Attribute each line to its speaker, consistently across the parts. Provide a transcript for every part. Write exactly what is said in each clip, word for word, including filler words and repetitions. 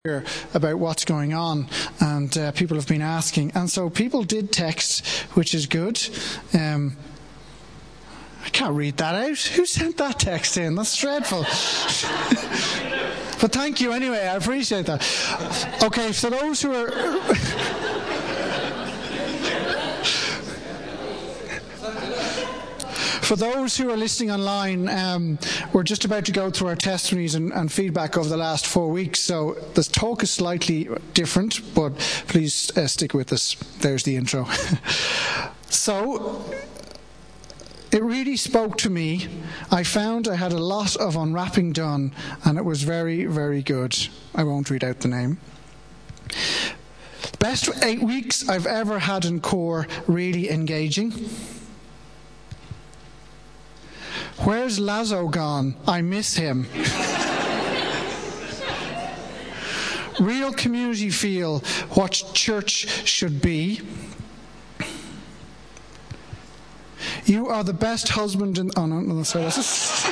Speaker 1: here about what's going on, and uh, people have been asking, and so people did text, which is good. Um, I can't read that out. Who sent that text in? That's dreadful. But thank you anyway. I appreciate that. Okay, for those who are. For those who are listening online, um, we're just about to go through our testimonies and, and feedback over the last four weeks, so the talk is slightly different, but please uh, stick with us. There's the intro. So, it really spoke to me. I found I had a lot of unwrapping done, and it was very, very good. I won't read out the name. Best eight weeks I've ever had in core, really engaging. Where's Lazo gone? I miss him. Real community feel, what church should be. You are the best husband in... Oh, no, no, sorry. That's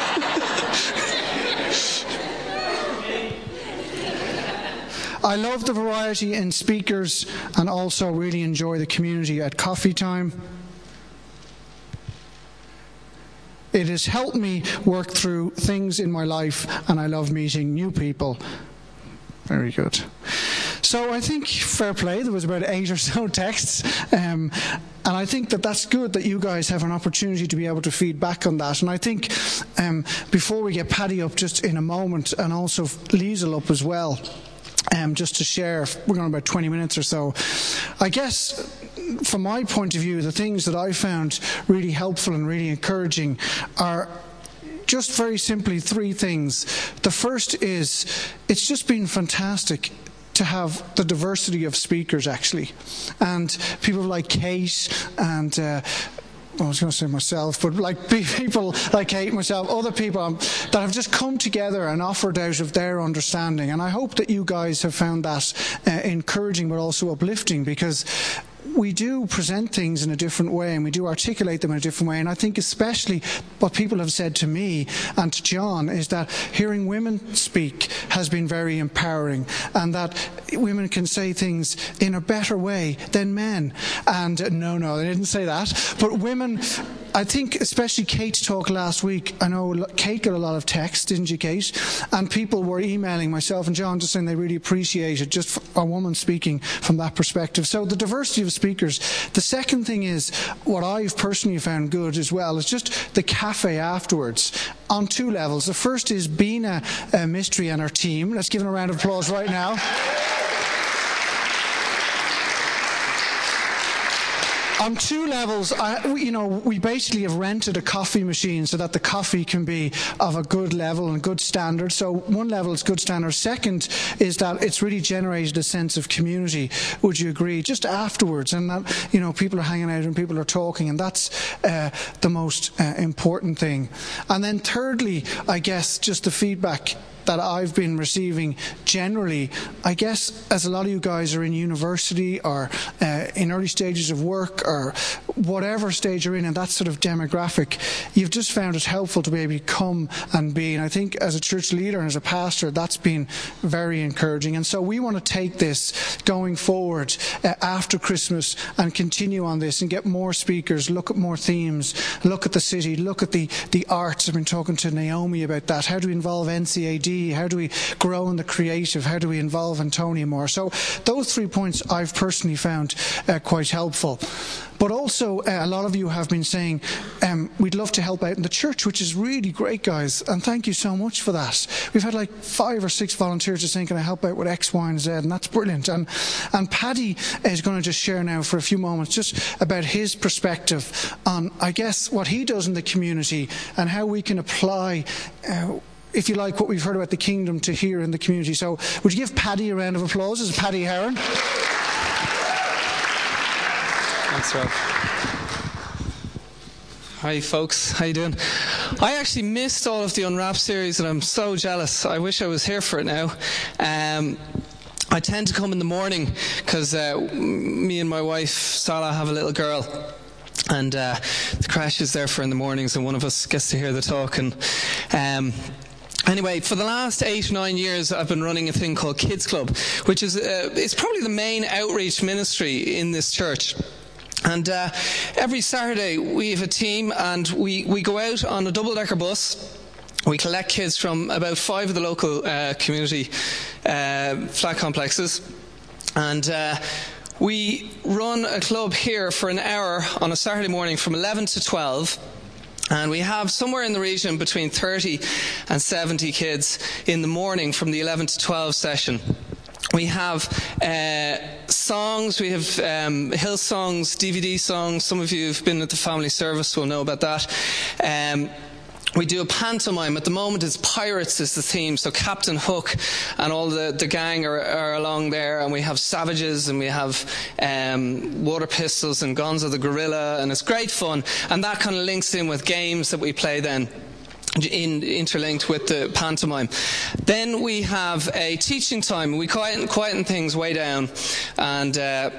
Speaker 1: I love the variety in speakers and also really enjoy the community at coffee time. It has helped me work through things in my life, and I love meeting new people. Very good. So I think, fair play, there was about eight or so texts, um, and I think that that's good that you guys have an opportunity to be able to feed back on that. And I think um, before we get Paddy up just in a moment, and also Liesl up as well, um, just to share, we're going about twenty minutes or so, I guess... From my point of view, the things that I found really helpful and really encouraging are just very simply three things. The first is, it's just been fantastic to have the diversity of speakers, actually. And people like Kate and... Uh, I was going to say myself, but like people like Kate, myself, other people um, that have just come together and offered out of their understanding. And I hope that you guys have found that uh, encouraging but also uplifting, because we do present things in a different way and we do articulate them in a different way. And I think especially what people have said to me and to John is that hearing women speak has been very empowering, and that women can say things in a better way than men. And uh, no, no, they didn't say that. But women, I think especially Kate's talk last week, I know Kate got a lot of text, didn't you, Kate? And people were emailing myself and John just saying they really appreciated just a woman speaking from that perspective. So the diversity of speakers. The second thing is, what I've personally found good as well, is just the cafe afterwards on two levels. The first is Bina uh, Mystery and her team. Let's give them a round of applause right now. On two levels, I, you know, we basically have rented a coffee machine so that the coffee can be of a good level and good standard. So one level is good standard. Second is that it's really generated a sense of community. Would you agree? Just afterwards, and that, you know, people are hanging out and people are talking, and that's uh, the most uh, important thing. And then thirdly, I guess, just the feedback that I've been receiving generally, I guess, as a lot of you guys are in university or uh, in early stages of work or whatever stage you're in, and that sort of demographic, you've just found it helpful to be able to come and be. And I think as a church leader and as a pastor, that's been very encouraging. And so we want to take this going forward uh, after Christmas and continue on this and get more speakers, look at more themes, look at the city, look at the, the arts. I've been talking to Naomi about that. How do we involve N C A D? How do we grow in the creative? How do we involve Antonia more? So those three points I've personally found uh, quite helpful. But also, uh, a lot of you have been saying, um, we'd love to help out in the church, which is really great, guys. And thank you so much for that. We've had like five or six volunteers just saying, can I help out with X, Y, and Z? And that's brilliant. And, and Paddy is going to just share now for a few moments just about his perspective on, I guess, what he does in the community and how we can apply uh, if you like, what we've heard about the kingdom to here in the community. So would you give Paddy a round of applause? This is Paddy Heron.
Speaker 2: Thanks, Rob. Hi, folks. How you doing? I actually missed all of the Unwrap series, and I'm so jealous. I wish I was here for it now. Um, I tend to come in the morning because uh, me and my wife, Salah, have a little girl. And uh, the crash is there for in the mornings, and one of us gets to hear the talk. And um, Anyway, for the last eight or nine years, I've been running a thing called Kids Club, which is uh, it's probably the main outreach ministry in this church. And uh, every Saturday we have a team, and we, we go out on a double-decker bus. We collect kids from about five of the local uh, community uh, flat complexes, and uh, we run a club here for an hour on a Saturday morning from eleven to twelve. And we have somewhere in the region between thirty and seventy kids in the morning from the eleven to twelve session. We have uh, songs, we have um, hill songs, D V D songs. Some of you who've been at the family service will know about that. Um, we do a pantomime. At the moment it's Pirates is the theme, so Captain Hook and all the, the gang are, are along there, and we have Savages, and we have um, Water Pistols and Gonzo the Gorilla, and it's great fun, and that kind of links in with games that we play then, In, interlinked with the pantomime. Then we have a teaching time. We quieten, quieten things way down, and uh,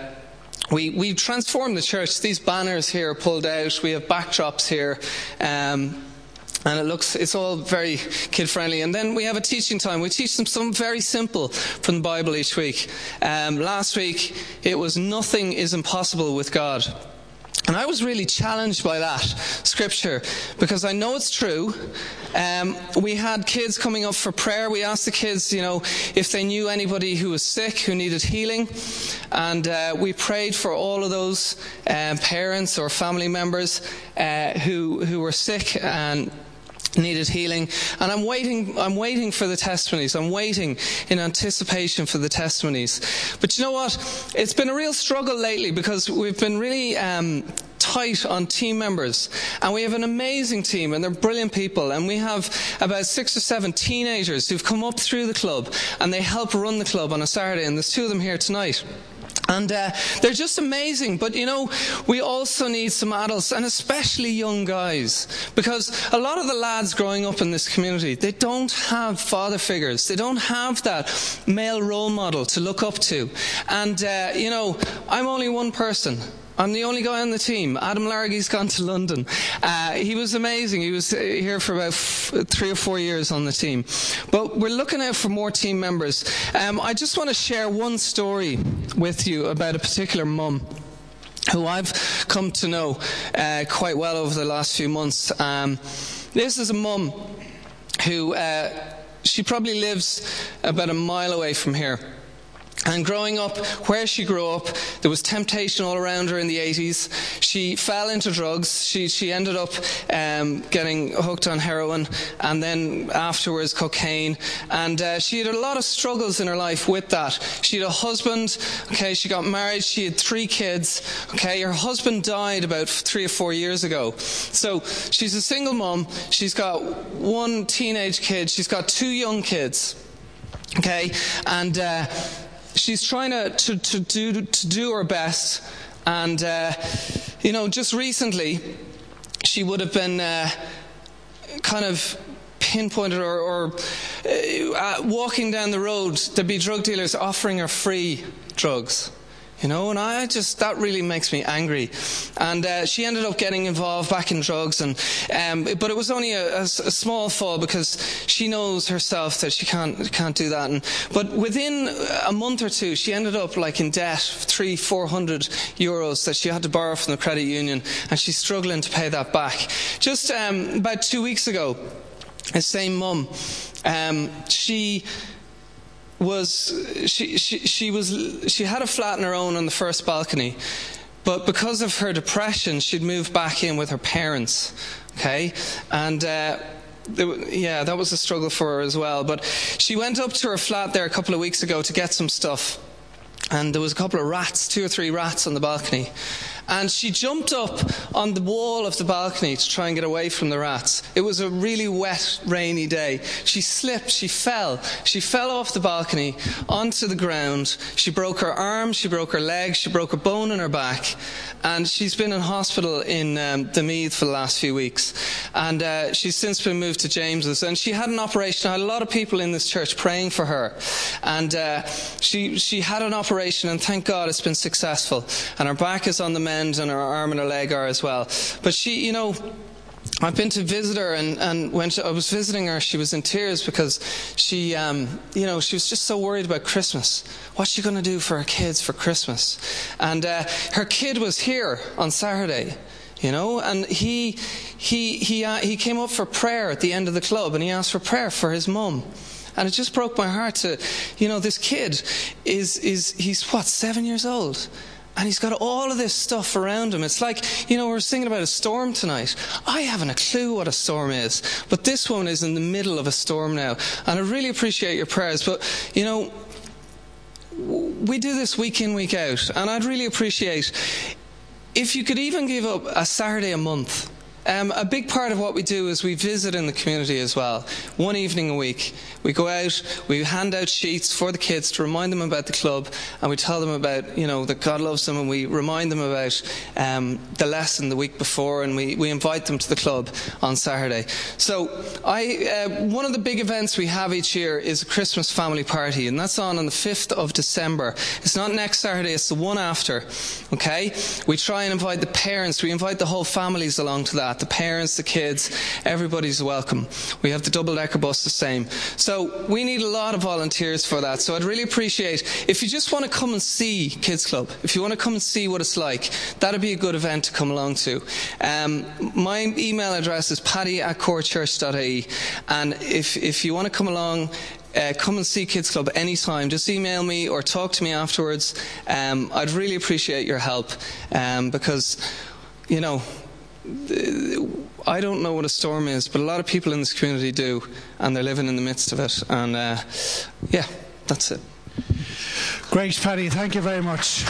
Speaker 2: we we transformed the church. These banners here are pulled out. We have backdrops here, um, and it looks it's all very kid friendly. And then we have a teaching time. We teach them something very simple from the Bible each week. Um, last week it was nothing is impossible with God. And I was really challenged by that scripture, because I know it's true. Um, we had kids coming up for prayer. We asked the kids, you know, if they knew anybody who was sick, who needed healing. And uh, we prayed for all of those um, parents or family members uh, who who were sick and needed healing. And I'm waiting I'm waiting for the testimonies. I'm waiting in anticipation for the testimonies. But you know what? It's been a real struggle lately, because we've been really um, tight on team members. And we have an amazing team, and they're brilliant people. And we have about six or seven teenagers who've come up through the club, and they help run the club on a Saturday. And there's two of them here tonight. And uh, they're just amazing. But, you know, we also need some adults, and especially young guys, because a lot of the lads growing up in this community, they don't have father figures. They don't have that male role model to look up to. And, uh, you know, I'm only one person. I'm the only guy on the team. Adam Larragy's gone to London. Uh, he was amazing. He was here for about f- three or four years on the team. But we're looking out for more team members. Um, I just want to share one story with you about a particular mum who I've come to know uh, quite well over the last few months. Um, this is a mum who, uh, she probably lives about a mile away from here. And growing up, where she grew up, there was temptation all around her in the eighties. She fell into drugs. She she ended up um, getting hooked on heroin, and then afterwards cocaine. And uh, she had a lot of struggles in her life with that. She had a husband. Okay, she got married. She had three kids. Okay, her husband died about three or four years ago. So she's a single mom. She's got one teenage kid. She's got two young kids. Okay, and. Uh, She's trying to, to, to, do, to do her best, and, uh, you know, just recently she would have been uh, kind of pinpointed or, or uh, walking down the road, there'd be drug dealers offering her free drugs. You know, and I just, that really makes me angry. And uh, she ended up getting involved back in drugs, and um, but it was only a, a, a small fall, because she knows herself that she can't can't do that. And but within a month or two, she ended up like in debt, three, four hundred euros that she had to borrow from the credit union, and she's struggling to pay that back. Just um, about two weeks ago, the same mum, um, she. was she, she she was she had a flat on her own on the first balcony, but because of her depression she'd moved back in with her parents. Okay, and uh yeah, that was a struggle for her as well. But she went up to her flat there a couple of weeks ago to get some stuff, and there was a couple of rats, two or three rats on the balcony. And she jumped up on the wall of the balcony to try and get away from the rats. It was a really wet, rainy day. She slipped, she fell. She fell off the balcony onto the ground. She broke her arm, she broke her leg, she broke a bone in her back. And she's been in hospital in um, the Meath for the last few weeks. And uh, she's since been moved to James's. And she had an operation. I had a lot of people in this church praying for her. And uh, she, she had an operation, and thank God it's been successful. And her back is on the mend, and her arm and her leg are as well. But she, you know, I've been to visit her, and, and when she, I was visiting her, she was in tears because she, um, you know, she was just so worried about Christmas. What's she going to do for her kids for Christmas? And uh, her kid was here on Saturday, you know, and he he he uh, he came up for prayer at the end of the club, and he asked for prayer for his mum. And it just broke my heart to, you know, this kid is is he's what, seven years old. And he's got all of this stuff around him. It's like, you know, we were singing about a storm tonight. I haven't a clue what a storm is. But this one is in the middle of a storm now. And I really appreciate your prayers. But, you know, we do this week in, week out. And I'd really appreciate if you could even give up a Saturday a month. Um, a big part of what we do is we visit in the community as well. One evening a week. We go out, we hand out sheets for the kids to remind them about the club, and we tell them about, you know, that God loves them, and we remind them about um, the lesson the week before, and we, we invite them to the club on Saturday. So I, uh, one of the big events we have each year is a Christmas family party, and that's on on the fifth of December. It's not next Saturday, it's the one after. Okay? We try and invite the parents, we invite the whole families along to that. The parents, the kids, everybody's welcome. We have the double-decker bus the same. So we need a lot of volunteers for that. So I'd really appreciate if you just want to come and see Kids Club, if you want to come and see what it's like, that'd be a good event to come along to. Um, my email address is paddy at corechurch dot I E, and if if you want to come along, Uh, come and see Kids Club anytime. Just email me or talk to me afterwards. Um, I'd really appreciate your help um, because, you know, I don't know what a storm is, but a lot of people in this community do, and they're living in the midst of it. And uh, yeah, that's it.
Speaker 1: Great, Paddy. Thank you very much.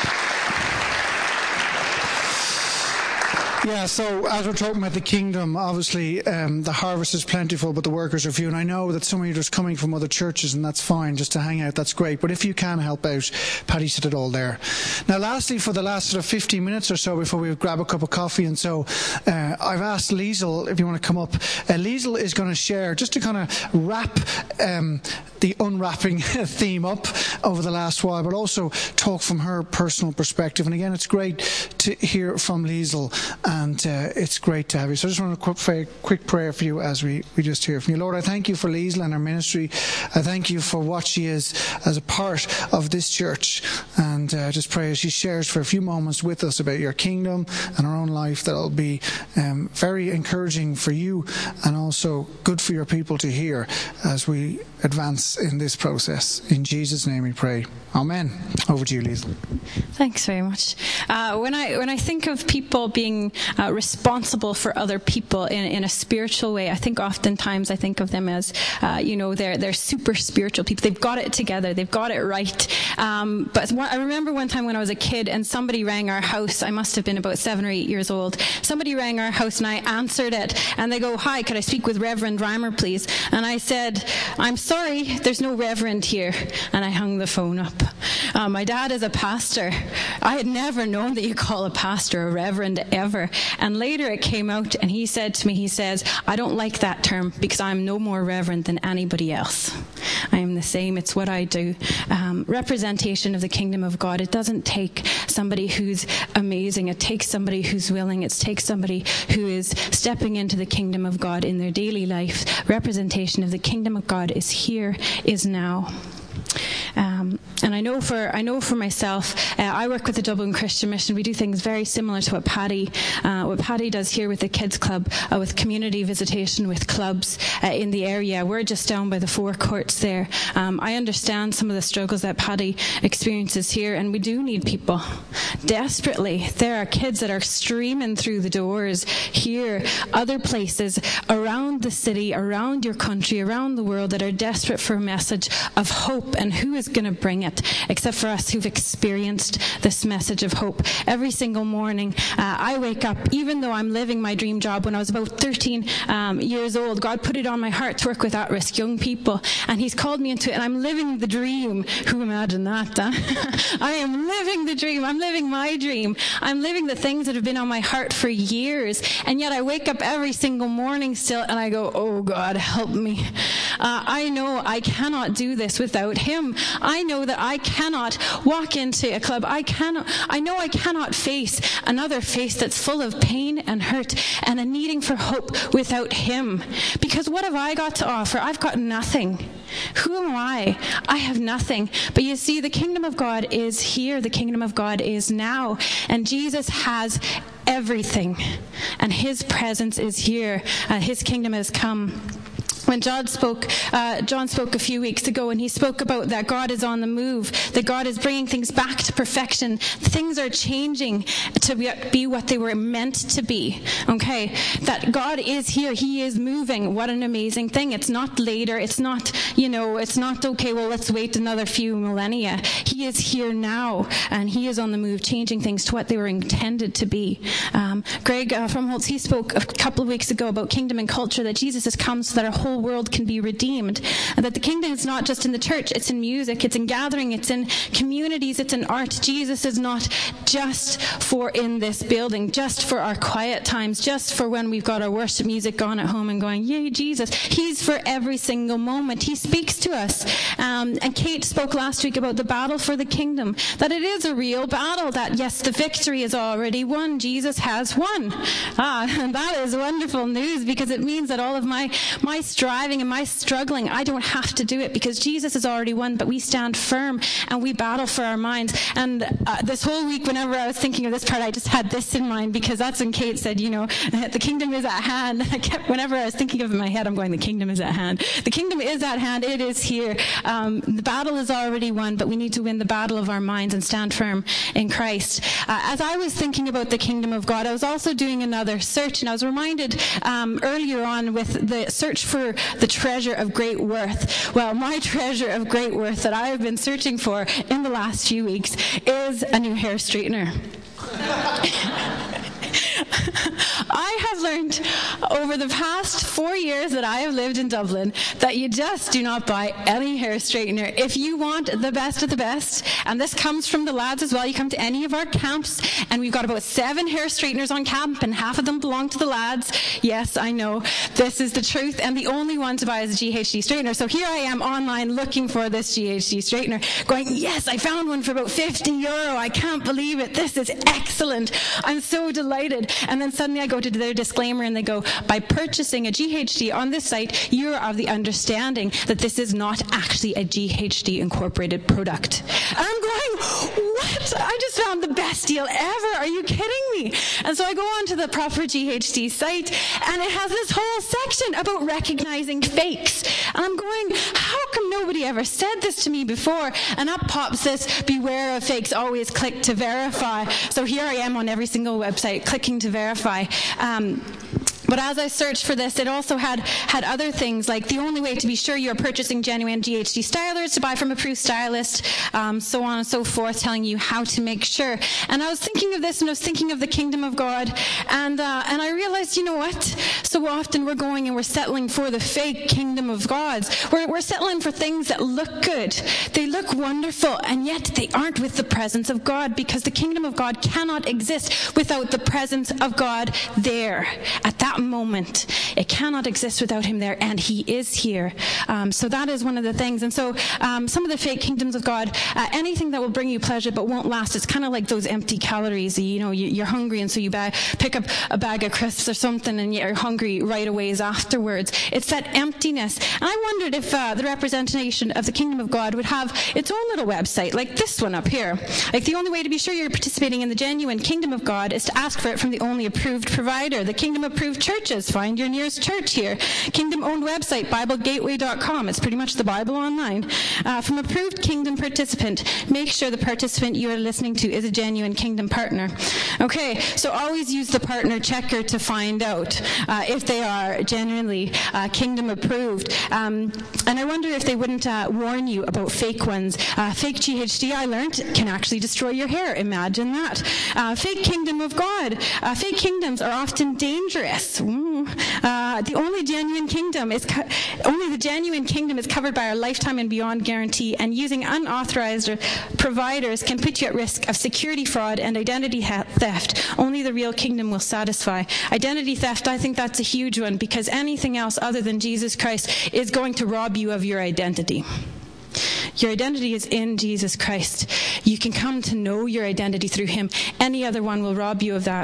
Speaker 1: Yeah, so as we're talking about the kingdom, obviously um, the harvest is plentiful, but the workers are few. And I know that some of you are just coming from other churches, and that's fine, just to hang out, that's great. But if you can help out, Paddy said it all there. Now, lastly, for the last sort of fifteen minutes or so before we grab a cup of coffee, and so uh, I've asked Liesl if you want to come up. Uh, Liesl is going to share, just to kind of wrap um, the unwrapping theme up over the last while, but also talk from her personal perspective. And again, it's great to hear from Liesl. And uh, it's great to have you. So I just want a quick, quick prayer for you as we, we just hear from you. Lord, I thank you for Liesl and her ministry. I thank you for what she is as a part of this church. And I uh, just pray as she shares for a few moments with us about your kingdom and her own life, that it'll be um, very encouraging for you and also good for your people to hear as we advance in this process. In Jesus' name we pray. Amen. Over to you, Liesl.
Speaker 3: Thanks very much. Uh, when I when I think of people being uh, responsible for other people in, in a spiritual way, I think oftentimes I think of them as, uh, you know, they're they're super spiritual people. They've got it together. They've got it right. Um, but one, I remember one time when I was a kid and somebody rang our house. I must have been about seven or eight years old. Somebody rang our house and I answered it. And they go, "Hi, could I speak with Reverend Reimer, please?" And I said, "I'm sorry, there's no Reverend here." And I hung the phone up. Uh, my dad is a pastor. I had never known that you call a pastor a reverend ever. And later it came out and he said to me, he says, "I don't like that term because I'm no more reverend than anybody else. I am the same. It's what I do." Um, representation of the kingdom of God. It doesn't take somebody who's amazing. It takes somebody who's willing. It takes somebody who is stepping into the kingdom of God in their daily life. Representation of the kingdom of God is here, is now. Um, and I know for I know for myself, uh, I work with the Dublin Christian Mission. We do things very similar to what Paddy uh, what Paddy does here with the Kids Club, uh, with community visitation, with clubs uh, in the area. We're just down by the forecourts there. Um, I understand some of the struggles that Paddy experiences here, and we do need people desperately. There are kids that are streaming through the doors here, other places around the city, around your country, around the world, that are desperate for a message of hope. And who is going to bring it except for us who've experienced this message of hope? Every single morning uh, I wake up, even though I'm living my dream job. When I was about thirteen um, years old, God put it on my heart to work with at-risk young people, and He's called me into it, and I'm living the dream. Who imagined that? Huh? I am living the dream. I'm living my dream. I'm living the things that have been on my heart for years, and yet I wake up every single morning still and I go, "Oh God, help me. Uh, I know I cannot do this without Him. I know that I cannot walk into a club. I cannot, I know I cannot face another face that's full of pain and hurt and a needing for hope without him. Because what have I got to offer? I've got nothing. Who am I? I have nothing. But you see, the kingdom of God is here. The kingdom of God is now. And Jesus has everything. And his presence is here. Uh, his kingdom has come. When John spoke, uh, John spoke a few weeks ago, and he spoke about that God is on the move, that God is bringing things back to perfection. Things are changing to be what they were meant to be. Okay, that God is here. He is moving. What an amazing thing. It's not later. It's not, you know, it's not, okay, well, let's wait another few millennia. He is here now, and he is on the move, changing things to what they were intended to be. Um, Greg uh, from Holtz, he spoke a couple of weeks ago about kingdom and culture, that Jesus has come so that our whole world can be redeemed, and that the kingdom is not just in the church, it's in music, it's in gathering, it's in communities, it's in art. Jesus is not just for in this building, just for our quiet times, just for when we've got our worship music on at home and going, yay, Jesus. He's for every single moment. He speaks to us. Um, and Kate spoke last week about the battle for the kingdom, that it is a real battle, that yes, the victory is already won. Jesus has won. Ah, and that is wonderful news, because it means that all of my, my striving and my struggling, I don't have to do it, because Jesus has already won. But we stand firm and we battle for our minds. And uh, this whole week, whenever I was thinking of this part, I just had this in mind, because that's when Kate said, you know, the kingdom is at hand. I kept, whenever I was thinking of it in my head, I'm going, the kingdom is at hand. The kingdom is at hand. It is here. Um, the battle is already won, but we need to win the battle of our minds and stand firm in Christ. Uh, as I was thinking about the kingdom of God, I was also doing another search, and I was reminded um, earlier on with the search for the treasure of great worth. Well, my treasure of great worth that I have been searching for in the last few weeks is a new hair straightener. I have learned over the past four years that I have lived in Dublin that you just do not buy any hair straightener. If you want the best of the best, and this comes from the lads as well, you come to any of our camps, and we've got about seven hair straighteners on camp, and half of them belong to the lads. Yes, I know, this is the truth, and the only one to buy is a G H D straightener. So here I am online looking for this G H D straightener, going, yes, I found one for about fifty euro. I can't believe it. This is excellent. I'm so delighted. And then suddenly I go to their disclaimer, and they go, by purchasing a G H D on this site, you're of the understanding that this is not actually a G H D incorporated product. And I'm going, what? I just found the best deal ever. Are you kidding me? And so I go on to the proper G H D site, and it has this whole section about recognizing fakes. And I'm going, how come nobody ever said this to me before? And up pops this, beware of fakes, always click to verify. So here I am on every single website clicking to verify. Um, But as I searched for this, it also had, had other things, like the only way to be sure you're purchasing genuine G H D stylers, to buy from a approved stylist, um, so on and so forth, telling you how to make sure. And I was thinking of this, and I was thinking of the kingdom of God, and uh, and I realized, you know what? So often we're going and we're settling for the fake kingdom of God's. We're, we're settling for things that look good. They look wonderful, and yet they aren't with the presence of God, because the kingdom of God cannot exist without the presence of God there. At that moment, it cannot exist without him there, and he is here. Um, so that is one of the things. And so um, some of the fake kingdoms of God, uh, anything that will bring you pleasure but won't last, it's kind of like those empty calories. You know, you, you're hungry, and so you bag, pick up a bag of crisps or something, and you're hungry right away afterwards. It's that emptiness. And I wondered if uh, the representation of the kingdom of God would have its own little website, like this one up here. Like, the only way to be sure you're participating in the genuine kingdom of God is to ask for it from the only approved provider, the kingdom approved churches. Find your nearest church here. Kingdom-owned website, bible gateway dot com. It's pretty much the Bible online. Uh, from approved kingdom participant, make sure the participant you are listening to is a genuine kingdom partner. Okay, so always use the partner checker to find out uh, if they are genuinely uh, kingdom approved. Um, and I wonder if they wouldn't uh, warn you about fake ones. Uh, fake G H D, I learned, can actually destroy your hair. Imagine that. Uh, fake kingdom of God. Uh, fake kingdoms are often dangerous. Mm. Uh, the only genuine kingdom is co- only the genuine kingdom is covered by our lifetime and beyond guarantee, and using unauthorized providers can put you at risk of security fraud and identity ha- theft. Only the real kingdom will satisfy. Identity theft, I think that's a huge one, because anything else other than Jesus Christ is going to rob you of your identity. Your identity is in Jesus Christ. You can come to know your identity through him. Any other one will rob you of that.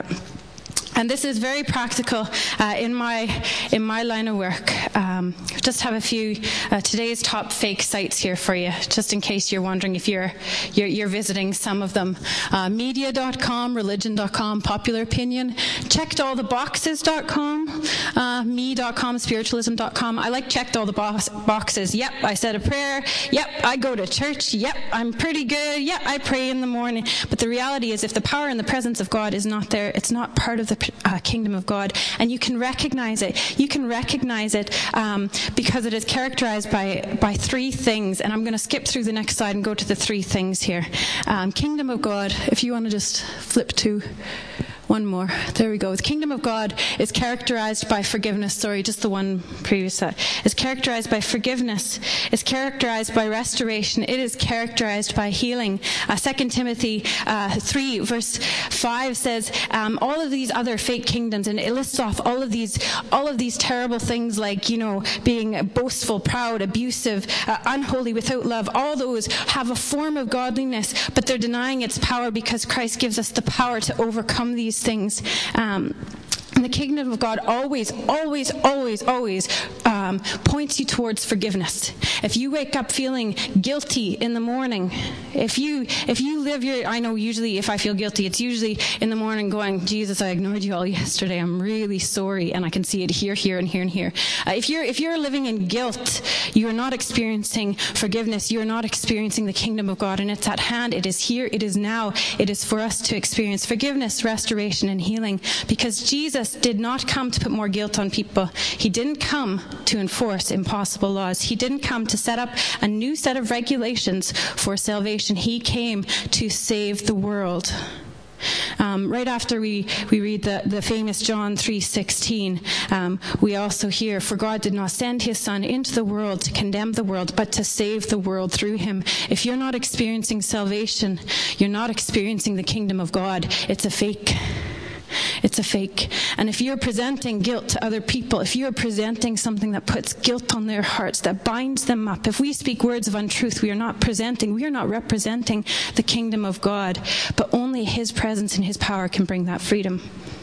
Speaker 3: And this is very practical uh, in my in my line of work. Um, just have a few uh, today's top fake sites here for you, just in case you're wondering if you're you're, you're visiting some of them. Uh, media dot com, religion dot com, popular opinion, checked all the boxes dot com, uh, me dot com, spiritualism dot com. I like checked all the box, boxes. Yep, I said a prayer. Yep, I go to church. Yep, I'm pretty good. Yep, I pray in the morning. But the reality is, if the power and the presence of God is not there, it's not part of the Uh, kingdom of God, and you can recognize it. You can recognize it um, because it is characterized by by three things, and I'm going to skip through the next slide and go to the three things here. Um, kingdom of God, if you want to just flip to one more. There we go. The kingdom of God is characterized by forgiveness. Sorry, just the one previous. Uh, is characterized by forgiveness. It's characterized by restoration. It is characterized by healing. Uh, Second Timothy uh, three verse five says um, all of these other fake kingdoms, and it lists off all of these all of these terrible things like, you know, being boastful, proud, abusive, uh, unholy, without love. All those have a form of godliness, but they're denying its power because Christ gives us the power to overcome these things. Um, and the kingdom of God always, always, always, always um, points you towards forgiveness. If you wake up feeling guilty in the morning, if you if you live your, I know usually if I feel guilty, it's usually in the morning going, Jesus, I ignored you all yesterday. I'm really sorry, and I can see it here, here, and here, and here. Uh, if you're if you're living in guilt, you are not experiencing forgiveness. You are not experiencing the kingdom of God, and it's at hand. It is here. It is now. It is for us to experience forgiveness, restoration, and healing, because Jesus did not come to put more guilt on people. He didn't come to enforce impossible laws. He didn't come to set up a new set of regulations for salvation. He came to save the world. Um, right after we, we read the, the famous John three sixteen, um, we also hear, for God did not send his Son into the world to condemn the world, but to save the world through him. If you're not experiencing salvation, you're not experiencing the kingdom of God. It's a fake. It's a fake. And if you're presenting guilt to other people, if you're presenting something that puts guilt on their hearts, that binds them up, if we speak words of untruth, we are not presenting, we are not representing the kingdom of God, but only his presence and his power can bring that freedom.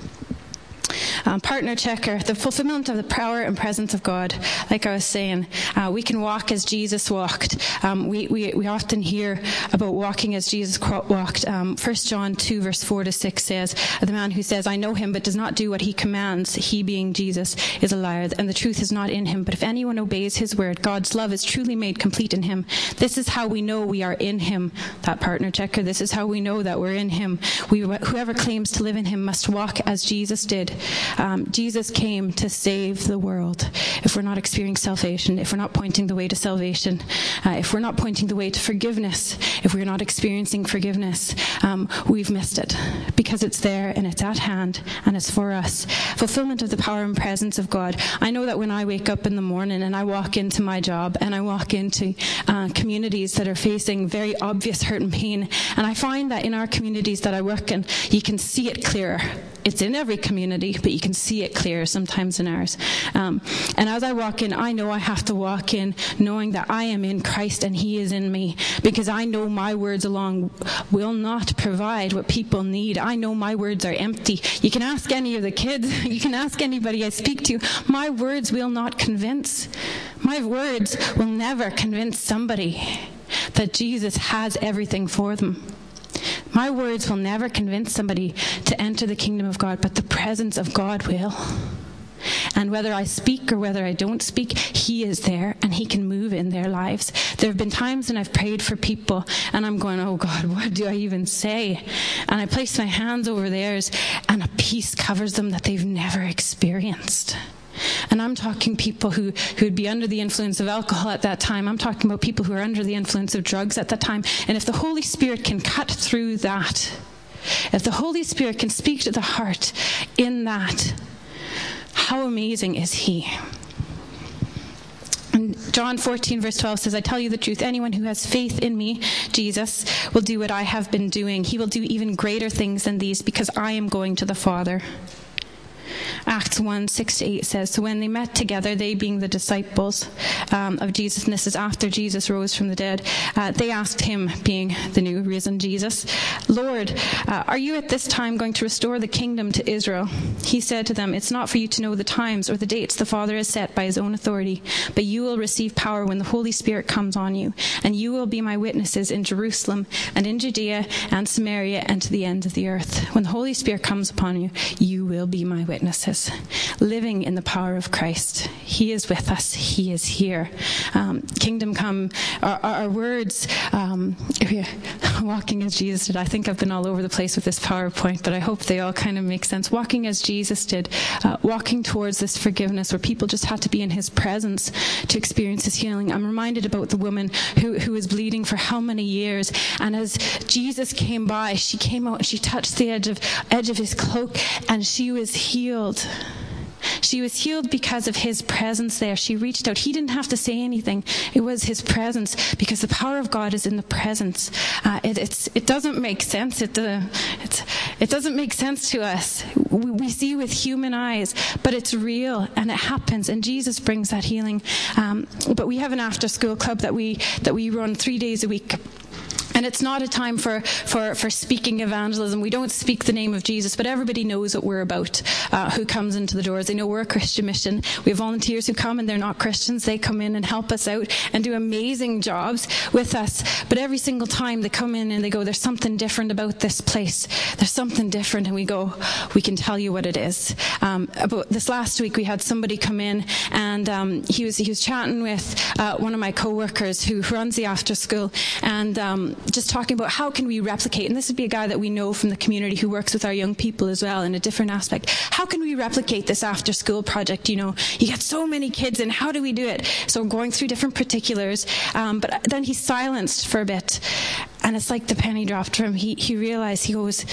Speaker 3: Um, partner checker, the fulfillment of the power and presence of God. Like I was saying, uh, we can walk as Jesus walked. Um, we, we we often hear about walking as Jesus walked. Um, First John two verse four to six says, the man who says, I know him, but does not do what he commands, he being Jesus, is a liar, and the truth is not in him. But if anyone obeys his word, God's love is truly made complete in him. This is how we know we are in him. That partner checker, this is how we know that we're in him. We, whoever claims to live in him must walk as Jesus did. Um, Jesus came to save the world. If we're not experiencing salvation, if we're not pointing the way to salvation, uh, if we're not pointing the way to forgiveness, if we're not experiencing forgiveness, um, we've missed it, because it's there and it's at hand and it's for us. Fulfillment of the power and presence of God. I know that when I wake up in the morning and I walk into my job and I walk into uh, communities that are facing very obvious hurt and pain, and I find that in our communities that I work in, you can see it clearer. It's in every community, but you can see it clearer sometimes in ours. Um, and as I walk in, I know I have to walk in knowing that I am in Christ and he is in me, because I know my words alone will not provide what people need. I know my words are empty. You can ask any of the kids, you can ask anybody I speak to, my words will not convince. My words will never convince somebody that Jesus has everything for them. My words will never convince somebody to enter the kingdom of God, but the presence of God will. And whether I speak or whether I don't speak, he is there and he can move in their lives. There have been times when I've prayed for people and I'm going, oh God, what do I even say? And I place my hands over theirs and a peace covers them that they've never experienced. And I'm talking people who who would be under the influence of alcohol at that time. I'm talking about people who are under the influence of drugs at that time. And if the Holy Spirit can cut through that, if the Holy Spirit can speak to the heart in that, how amazing is he? And John fourteen verse twelve says, I tell you the truth, anyone who has faith in me, Jesus, will do what I have been doing. He will do even greater things than these, because I am going to the Father. Acts one, six to eight says, so when they met together, they being the disciples um, of Jesus, and this is after Jesus rose from the dead, uh, they asked him, being the new risen Jesus, Lord, uh, are you at this time going to restore the kingdom to Israel? He said to them, it's not for you to know the times or the dates the Father has set by his own authority, but you will receive power when the Holy Spirit comes on you, and you will be my witnesses in Jerusalem and in Judea and Samaria and to the end of the earth. When the Holy Spirit comes upon you, you will be my witnesses. Living in the power of Christ. He is with us. He is here. Um, kingdom come, our, our words, um, if you're walking as Jesus did. I think I've been all over the place with this PowerPoint, but I hope they all kind of make sense. Walking as Jesus did, uh, walking towards this forgiveness where people just had to be in his presence to experience his healing. I'm reminded about the woman who, who was bleeding for how many years, and as Jesus came by, she came out and she touched the edge of edge of his cloak, and she was healed. She was healed because of his presence there. She reached out. He didn't have to say anything. It was his presence, because the power of God is in the presence. Uh, it, it's, it doesn't make sense. It, uh, it's, it doesn't make sense to us. We, we see with human eyes, but it's real and it happens. And Jesus brings that healing. Um, but we have an after-school club that we that we run three days a week. And it's not a time for, for, for speaking evangelism. We don't speak the name of Jesus, but everybody knows what we're about, uh, who comes into the doors. They know we're a Christian mission. We have volunteers who come and they're not Christians. They come in and help us out and do amazing jobs with us. But every single time they come in and they go, there's something different about this place. There's something different. And we go, we can tell you what it is. Um, about this last week, we had somebody come in and um, he was he was chatting with uh, one of my co-workers who runs the after school, and um, just talking about how can we replicate, and this would be a guy that we know from the community who works with our young people as well in a different aspect. How can we replicate this after school project? You know, you get so many kids in, how do we do it? So we're going through different particulars, um, but then he's silenced for a bit, and it's like the penny dropped for him. He, he realized, he goes,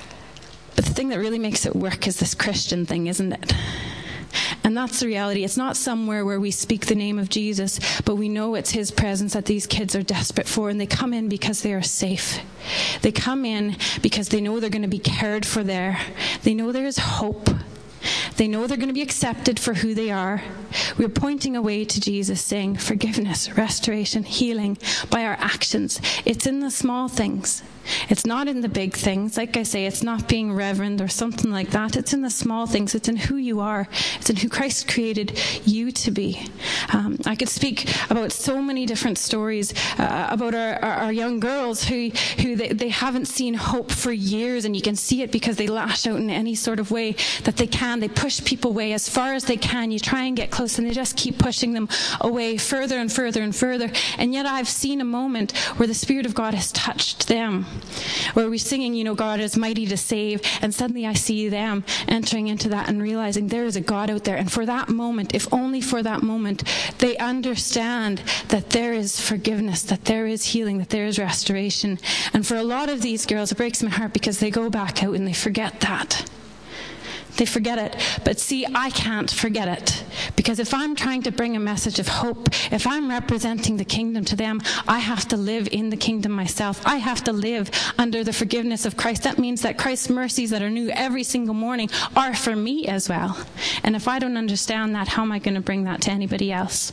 Speaker 3: but the thing that really makes it work is this Christian thing, isn't it? And that's the reality. It's not somewhere where we speak the name of Jesus, but we know it's his presence that these kids are desperate for, and they come in because they are safe. They come in because they know they're going to be cared for there. They know there is hope. They know they're going to be accepted for who they are. We're pointing away to Jesus, saying forgiveness, restoration, healing by our actions. It's in the small things. It's not in the big things. Like I say, it's not being reverend or something like that. It's in the small things. It's in who you are. It's in who Christ created you to be. Um, I could speak about so many different stories uh, about our, our, our young girls who, who they, they haven't seen hope for years, and you can see it because they lash out in any sort of way that they can. They push people away as far as they can. You try and get close, and they just keep pushing them away further and further and further. And yet I've seen a moment where the Spirit of God has touched them, where we're singing, you know, God is mighty to save, and suddenly I see them entering into that and realizing there is a God out there. And for that moment, if only for that moment, they understand that there is forgiveness, that there is healing, that there is restoration. And for a lot of these girls, it breaks my heart because they go back out and they forget that. They forget it. But see, I can't forget it. Because if I'm trying to bring a message of hope, if I'm representing the kingdom to them, I have to live in the kingdom myself. I have to live under the forgiveness of Christ. That means that Christ's mercies that are new every single morning are for me as well. And if I don't understand that, how am I going to bring that to anybody else?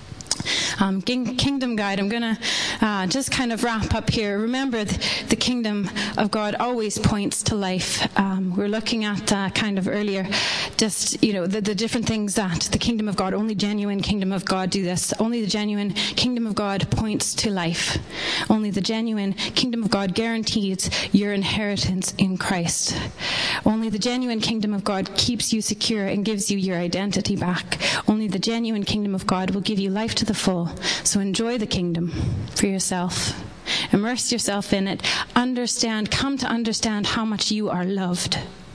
Speaker 3: Um, Kingdom Guide, I'm going to uh, just kind of wrap up here. Remember, the, the kingdom of God always points to life. Um, we're looking at uh, kind of earlier, just, you know, the, the different things that the kingdom of God, only genuine kingdom of God do this. Only the genuine kingdom of God points to life. Only the genuine kingdom of God guarantees your inheritance in Christ. Only the genuine kingdom of God keeps you secure and gives you your identity back. Only the genuine kingdom of God will give you life to the full. So enjoy the kingdom for yourself. Immerse yourself in it. Understand, come to understand how much you are loved.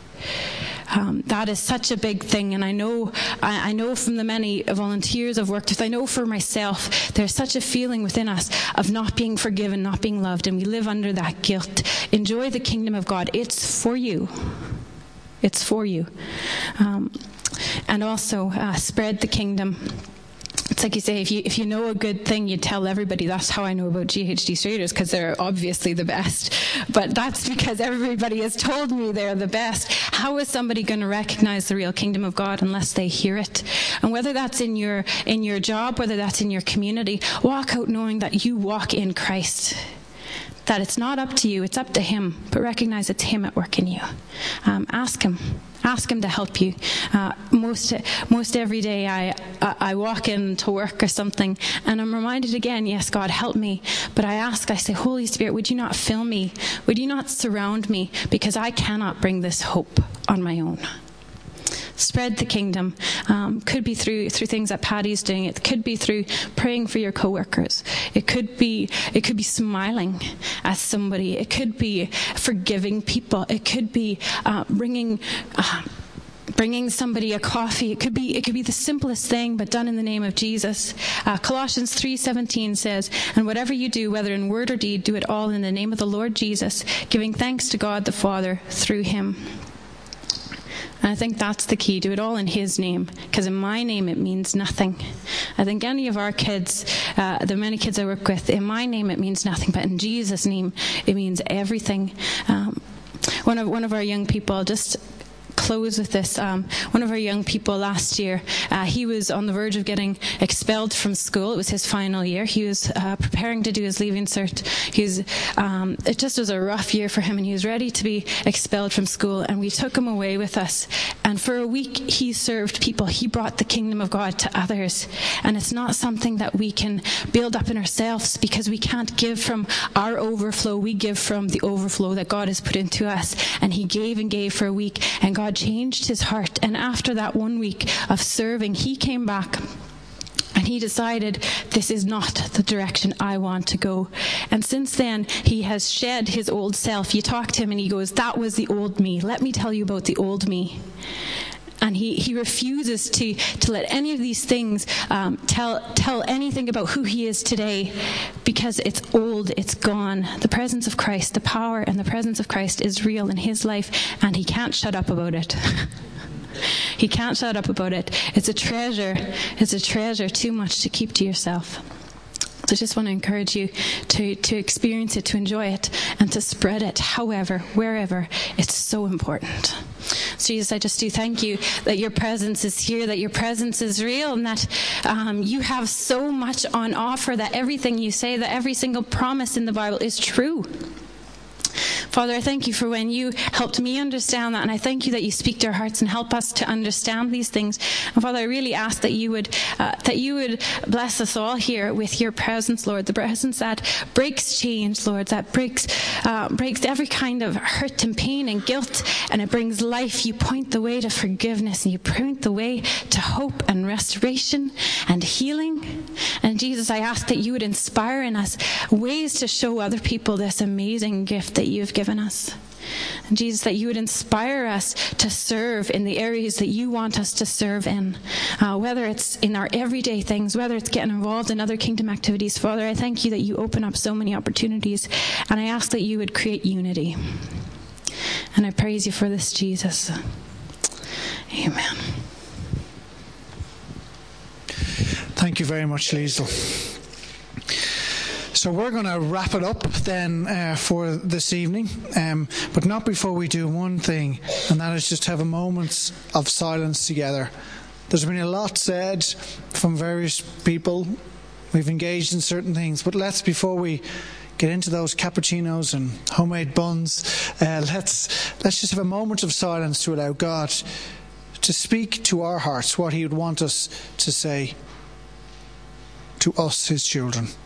Speaker 3: Um, that is such a big thing, and I know I, I know from the many volunteers I've worked with, I know for myself, there's such a feeling within us of not being forgiven, not being loved, and we live under that guilt. Enjoy the kingdom of God. It's for you. It's for you. Um, and also uh, spread the kingdom. It's like you say, if you if you know a good thing, you tell everybody. That's how I know about G H D Traders, because they're obviously the best. But that's because everybody has told me they're the best. How is somebody going to recognize the real kingdom of God unless they hear it? And whether that's in your in your job, whether that's in your community, walk out knowing that you walk in Christ. That it's not up to you, it's up to Him. But recognize it's Him at work in you. Um, ask Him. Ask Him to help you. Uh, most most every day I, I I walk into work or something and I'm reminded again, yes, God, help me. But I ask, I say, Holy Spirit, would you not fill me? Would you not surround me? Because I cannot bring this hope on my own. Spread the kingdom. Um, could be through through things that Patty's doing. It could be through praying for your coworkers. It could be it could be smiling at somebody. It could be forgiving people. It could be uh, bringing. Uh, Bringing somebody a coffee. It could be it could be the simplest thing, but done in the name of Jesus. Uh, Colossians three seventeen says, "And whatever you do, whether in word or deed, do it all in the name of the Lord Jesus, giving thanks to God the Father through Him." And I think that's the key. Do it all in His name, because in my name it means nothing. I think any of our kids, uh, the many kids I work with, in my name it means nothing, but in Jesus' name it means everything. Um, one of one of our young people just. Close with this. Um, one of our young people last year, uh, he was on the verge of getting expelled from school. It was his final year. He was uh, preparing to do his leaving cert. He was, um, it just was a rough year for him, and he was ready to be expelled from school. And we took him away with us. And for a week, he served people. He brought the kingdom of God to others. And it's not something that we can build up in ourselves, because we can't give from our overflow. We give from the overflow that God has put into us. And he gave and gave for a week, and God changed his heart. And after that one week of serving, he came back and he decided, this is not the direction I want to go. And since then, he has shed his old self. You talk to him and he goes, that was the old me. Let me tell you about the old me. And he, he refuses to, to let any of these things um, tell tell anything about who he is today, because it's old, it's gone. The presence of Christ, the power and the presence of Christ is real in his life, and he can't shut up about it. He can't shut up about it. It's a treasure. It's a treasure too much to keep to yourself. So I just want to encourage you to, to experience it, to enjoy it, and to spread it, however, wherever. It's so important. So Jesus, I just do thank you that your presence is here, that your presence is real, and that um, you have so much on offer, that everything you say, that every single promise in the Bible is true. Father, I thank you for when you helped me understand that, and I thank you that you speak to our hearts and help us to understand these things. And Father, I really ask that you would uh, that you would bless us all here with your presence, Lord, the presence that breaks chains, Lord, that breaks uh, breaks every kind of hurt and pain and guilt, and it brings life. You point the way to forgiveness, and you point the way to hope and restoration and healing. And Jesus, I ask that you would inspire in us ways to show other people this amazing gift that you have given us. And Jesus, that you would inspire us to serve in the areas that you want us to serve in, uh, whether it's in our everyday things, whether it's getting involved in other kingdom activities. Father, I thank you that you open up so many opportunities, and I ask that you would create unity. And I praise you for this, Jesus. Amen.
Speaker 1: Thank you very much, Liesl. So we're going to wrap it up then uh, for this evening, um, but not before we do one thing, and that is just have a moment of silence together. There's been a lot said from various people. We've engaged in certain things, but let's, before we get into those cappuccinos and homemade buns, uh, let's let's just have a moment of silence to allow God to speak to our hearts what he would want us to say to us, his children.